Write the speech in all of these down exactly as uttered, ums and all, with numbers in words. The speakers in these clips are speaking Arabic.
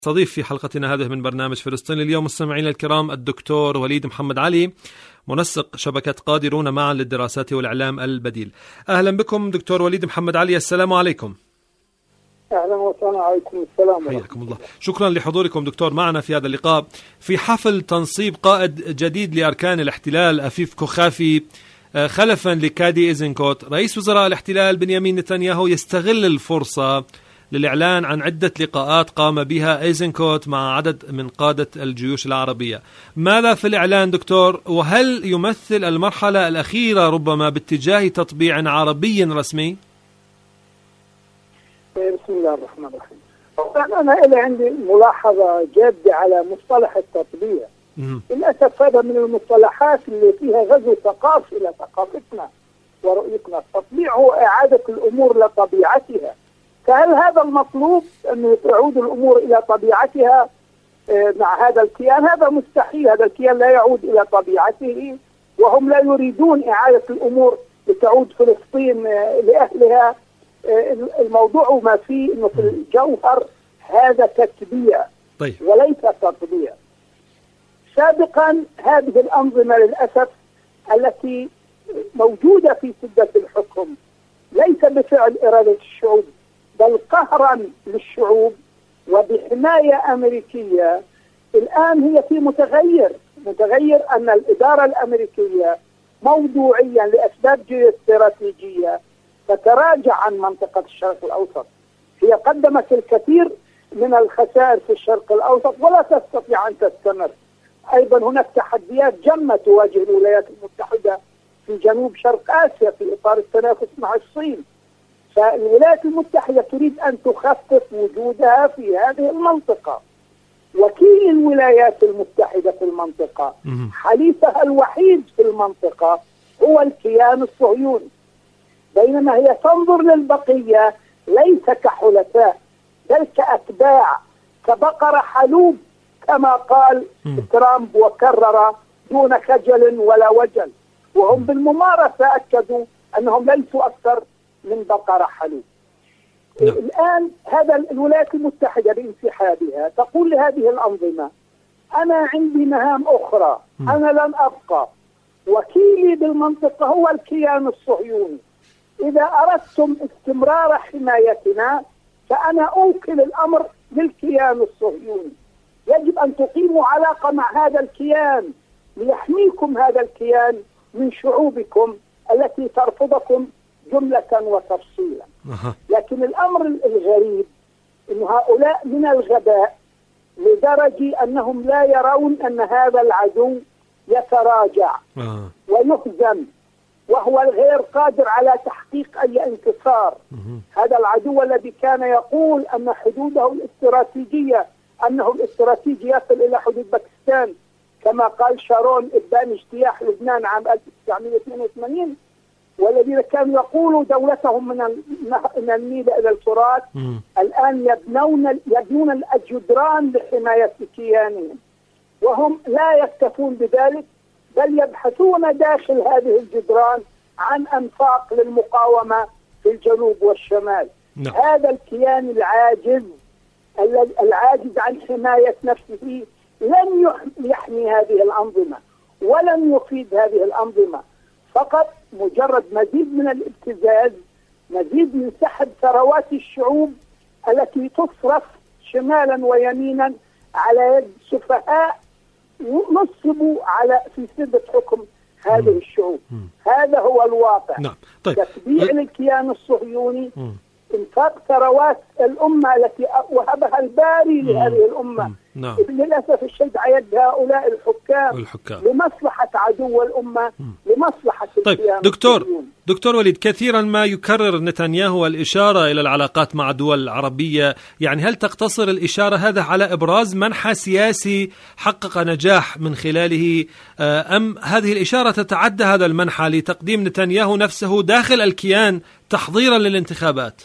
صديق في حلقتنا هذه من برنامج فلسطين اليوم مستمعينا الكرام الدكتور وليد محمد علي، منسق شبكة قادرون معا للدراسات والإعلام البديل. أهلا بكم دكتور وليد محمد علي، السلام عليكم. أهلا وسهلا. عليكم السلام. حياكم الله. شكرا لحضوركم دكتور معنا في هذا اللقاء في حفل تنصيب قائد جديد لأركان الاحتلال أفيف كوخافي خلفا لكادي إيزنكوت. رئيس وزراء الاحتلال بنيامين نتنياهو يستغل الفرصة للإعلان عن عدة لقاءات قام بها إيزنكوت مع عدد من قادة الجيوش العربية. ماذا في الإعلان دكتور؟ وهل يمثل المرحلة الأخيرة ربما باتجاه تطبيع عربي رسمي؟ بسم الله الرحمن الرحيم. أنا إلي عندي ملاحظة جادة على مصطلح التطبيع. للأسف هذا من المصطلحات اللي فيها غزو ثقافي إلى ثقافتنا ورؤيتنا. التطبيع هو إعادة الأمور لطبيعتها. فهل هذا المطلوب أن تعود الأمور إلى طبيعتها مع هذا الكيان؟ هذا مستحيل. هذا الكيان لا يعود إلى طبيعته، وهم لا يريدون إعادة الأمور لتعود فلسطين لأهلها. الموضوع ما فيه أنه في الجوهر هذا تتبيع طيب. وليس تطبيع. سابقا هذه الأنظمة للأسف التي موجودة في سدة الحكم ليس بفعل إرادة الشعوب بل قهرا للشعوب وبحماية أمريكية. الآن هي في متغير متغير أن الإدارة الأمريكية موضوعيا لأسباب جيوستراتيجية تتراجع عن منطقة الشرق الأوسط. هي قدمت الكثير من الخسائر في الشرق الأوسط ولا تستطيع أن تستمر. أيضا هناك تحديات جمة تواجه الولايات المتحدة في جنوب شرق آسيا في إطار التنافس مع الصين. فالولايات المتحدة تريد أن تخفف وجودها في هذه المنطقة. وكيل الولايات المتحدة في المنطقة حليفها الوحيد في المنطقة هو الكيان الصهيوني، بينما هي تنظر للبقية ليس كحلفاء بل كأتباع، كبقرة حلوب كما قال ترامب وكرر دون خجل ولا وجل. وهم بالممارسة أكدوا أنهم ليسوا أكثر من بقرة حلوب. لا. الآن هذا الولايات المتحدة بانسحابها تقول لهذه الأنظمة أنا عندي مهام أخرى، أنا لن أبقى، وكيلي بالمنطقة هو الكيان الصهيوني. إذا أردتم استمرار حمايتنا فأنا أوكل الأمر للكيان الصهيوني. يجب أن تقيموا علاقة مع هذا الكيان ليحميكم هذا الكيان من شعوبكم التي ترفضكم جملة وتفصيلا. لكن الأمر الغريب أن هؤلاء من الغباء لدرجة أنهم لا يرون أن هذا العدو يتراجع ويهزم وهو الغير قادر على تحقيق أي انتصار. هذا العدو الذي كان يقول أن حدوده الاستراتيجية أنه الاستراتيجي يصل إلى حدود باكستان كما قال شارون إبان اجتياح لبنان عام ألف وتسعمائة واثنين وثمانين، والذين كانوا يقولوا دولتهم من من النيل إلى الفرات الآن يبنون يبنون الجدران لحماية كيانهم، وهم لا يكتفون بذلك بل يبحثون داخل هذه الجدران عن أنفاق للمقاومة في الجنوب والشمال. نعم. هذا الكيان العاجز العاجز عن حماية نفسه لن يحمي هذه الأنظمة ولن يفيد هذه الأنظمة، فقط مجرد مزيد من الابتزاز، مزيد من سحب ثروات الشعوب التي تصرف شمالا ويمينا على يد سفهاء نصبوا على في سدة حكم هذه مم. الشعوب. مم. هذا هو الواقع. نعم. طيب. تتبيع للكيان الصهيوني، مم. انفاق ثروات الأمة التي وهبها الباري لهذه الأمة. نعم. للأسف الشديد على يد هؤلاء الحكام والحكام. لمصلحة عدو الأمة، لمصلحة طيب الكيان دكتور الصهيوني. دكتور وليد، كثيرا ما يكرر نتنياهو الإشارة إلى العلاقات مع دول عربية، يعني هل تقتصر الإشارة هذا على إبراز منحى سياسي حقق نجاح من خلاله، أم هذه الإشارة تتعدى هذا المنحى لتقديم نتنياهو نفسه داخل الكيان تحضيرا للانتخابات؟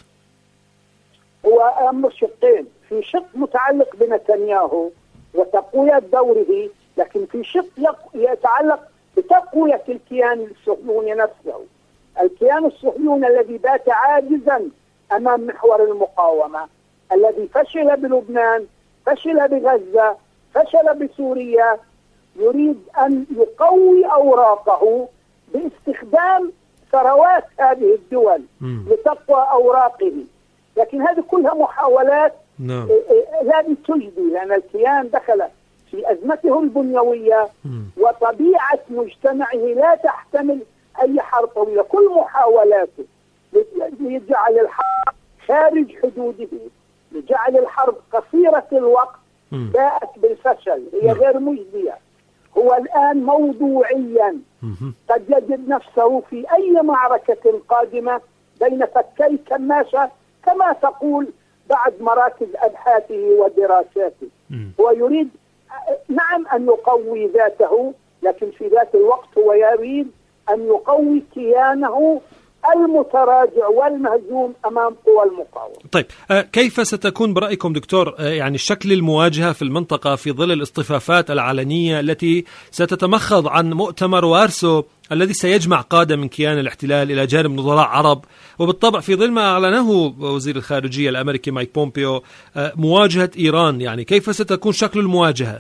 هو أمر شقين، في شق متعلق بنتنياهو وتقوية دوره، لكن في شق يتعلق بتقوية الكيان الصهيوني نفسه. الكيان الصهيوني الذي بات عاجزا أمام محور المقاومة، الذي فشل بلبنان، فشل بغزة، فشل بسوريا، يريد أن يقوي أوراقه باستخدام ثروات هذه الدول م. لتقوى أوراقه. لكن هذه كلها محاولات no. لا تجدي، لأن الكيان دخل في أزمته البنيوية م. وطبيعة مجتمعه لا تحتمل أي حرب طويلة. كل محاولاته لجعل الحرب خارج حدوده، لجعل الحرب قصيرة الوقت باءت بالفشل، هي no. غير مجدية. هو الآن موضوعيا قد يجد نفسه في أي معركة قادمة بين فكي كماشة كما تقول بعد مراكز أبحاثه ودراساته. هو يريد نعم أن يقوي ذاته، لكن في ذات الوقت هو يريد أن يقوي كيانه المتراجع والمهزوم أمام قوى المقاومة. طيب كيف ستكون برأيكم دكتور يعني شكل المواجهة في المنطقة في ظل الاصطفافات العلنية التي ستتمخض عن مؤتمر وارسو الذي سيجمع قادة من كيان الاحتلال إلى جانب نظراء عرب، وبالطبع في ظل ما أعلنه وزير الخارجية الأمريكي مايك بومبيو مواجهة إيران؟ يعني كيف ستكون شكل المواجهة؟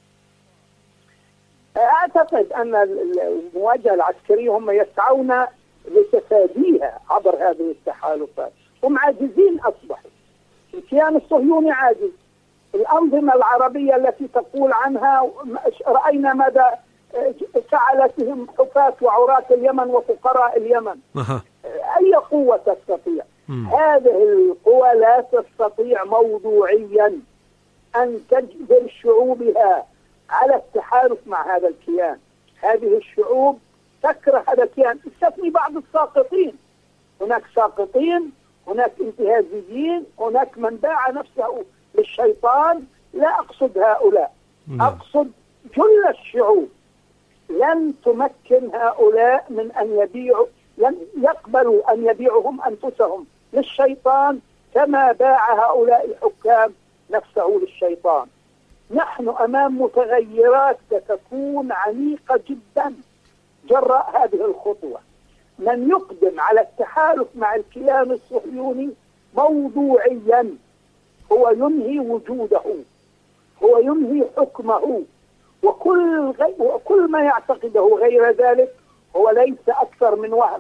أعتقد أن المواجهة العسكرية هم يسعون لتفاديها عبر هذه التحالفات، هم عاجزين أصبحوا. الكيان الصهيوني عاجز، الأنظمة العربية التي تقول عنها رأينا ماذا فعلتهم حفاة وعراة اليمن وفقراء اليمن. أه. أي قوة تستطيع؟ م. هذه القوى لا تستطيع موضوعيا أن تجبر شعوبها على التحالف مع هذا الكيان. هذه الشعوب تكره هذا الكيان، استثني بعض الساقطين. هناك ساقطين، هناك انتهازيين، هناك من باع نفسه للشيطان. لا أقصد هؤلاء، م. أقصد جل الشعوب. لن تمكن هؤلاء من أن يبيعوا، لن يقبلوا أن يبيعهم أنفسهم للشيطان كما باع هؤلاء الحكام نفسه للشيطان. نحن أمام متغيرات ستكون عميقة جدا جراء هذه الخطوة. من يقدم على التحالف مع الكيان الصهيوني موضوعيا هو ينهي وجوده، هو ينهي حكمه، وكل غي... وكل ما يعتقده غير ذلك هو ليس أكثر من وهم.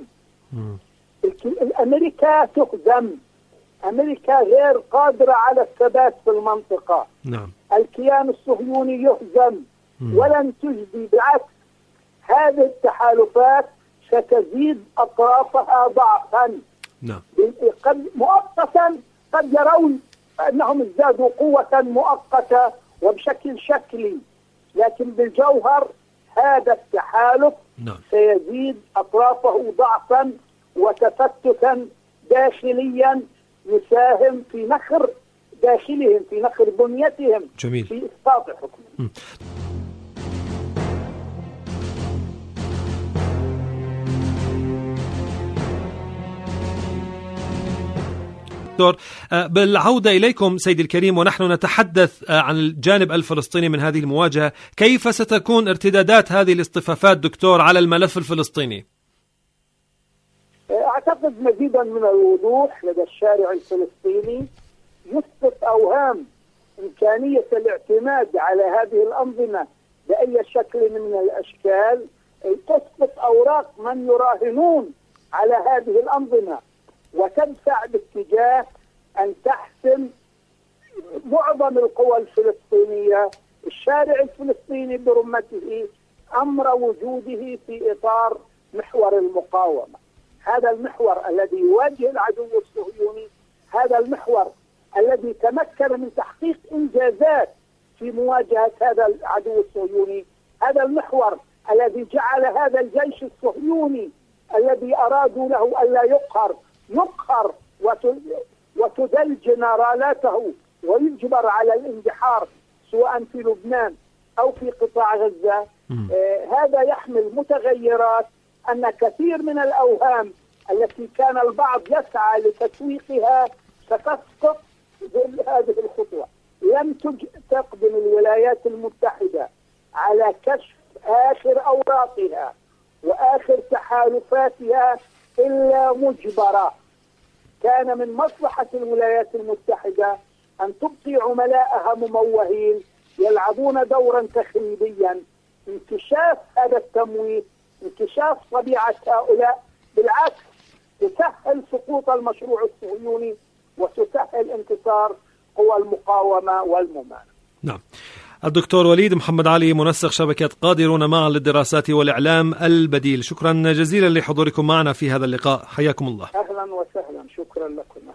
أمريكا تهزم، أمريكا غير قادرة على الثبات في المنطقة. نعم. الكيان الصهيوني يهزم مم. ولن تجدي، بالعكس هذه التحالفات ستزيد أطرافها ضعفا. نعم. قد مؤقتا قد يرون أنهم ازدادوا قوة مؤقتة وبشكل شكلي، لكن بالجوهر هذا التحالف نعم. سيزيد أطرافه ضعفا وتفتتا داخليا، يساهم في نخر داخلهم، في نخر بنيتهم. جميل. في إسقاط حكمهم. دكتور، بالعودة إليكم سيدي الكريم، ونحن نتحدث عن الجانب الفلسطيني من هذه المواجهة، كيف ستكون ارتدادات هذه الاصطفافات دكتور على الملف الفلسطيني؟ أعتقد مزيدا من الوضوح لدى الشارع الفلسطيني يثبت أوهام إمكانية الاعتماد على هذه الأنظمة بأي شكل من الأشكال، تثبت أوراق من يراهنون على هذه الأنظمة وتدفع باتجاه أن تحسم معظم القوى الفلسطينية، الشارع الفلسطيني برمته، أمر وجوده في إطار محور المقاومة. هذا المحور الذي يواجه العدو الصهيوني، هذا المحور الذي تمكن من تحقيق إنجازات في مواجهة هذا العدو الصهيوني، هذا المحور الذي جعل هذا الجيش الصهيوني الذي أرادوا له ألا يقهر يقهر وتدل جنرالاته ويجبر على الاندحار سواء في لبنان أو في قطاع غزة. آه هذا يحمل متغيرات أن كثير من الأوهام التي كان البعض يسعى لتسويقها ستسقط بهذه الخطوة. لم تقدم الولايات المتحدة على كشف آخر أوراقها وآخر تحالفاتها إلا مجبرة. كان من مصلحة الولايات المتحدة أن تبقي عملائها مموهين يلعبون دورا تخريبيا. انكشاف هذا التمويه، انكشاف طبيعة هؤلاء، بالعكس تسهل سقوط المشروع الصهيوني وتسهل انتصار قوى المقاومة والممانعة. نعم. الدكتور وليد محمد علي، منسق شبكة قادرون معا للدراسات والإعلام البديل، شكرا جزيلا لحضوركم معنا في هذا اللقاء، حياكم الله. أهلا وسهلا، شكرا لكم.